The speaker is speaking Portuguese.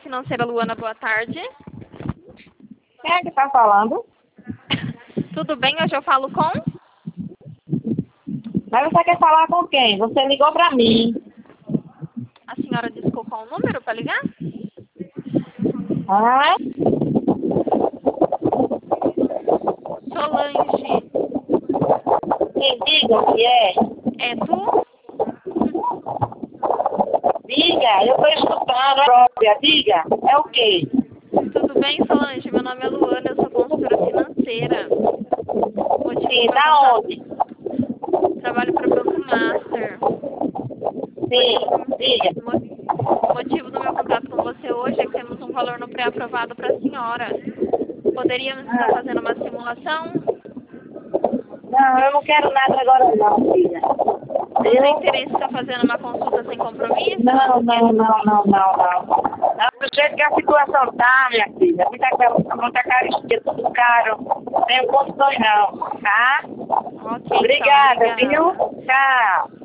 financeira Luana, boa tarde. Quem é que tá falando? Tudo bem? Hoje eu falo com? Mas você quer falar com quem? Você ligou pra mim. A senhora discou qual o número para ligar? Ah? Solange. Quem diga o que é? É tu? Diga, eu tô escutando a própria. Diga, é o quê? Tudo bem, Solange? Meu nome é Luana, eu sou consultora financeira. Motivo Sim, do meu da contato. onde? Trabalho para o Banco Master. Sim, diga. Motivo do meu contato com você hoje é que temos um valor no pré-aprovado para a senhora. Poderíamos estar fazendo uma simulação? Não, eu não quero nada agora não, filha. Não tem interesse em estar fazendo uma consulta sem compromisso? Não. Não, do jeito que a situação tá, minha filha, muita caristia, tudo caro. Não tenho condições não, tá? Ok, Obrigada, então, obrigada. viu? Tchau.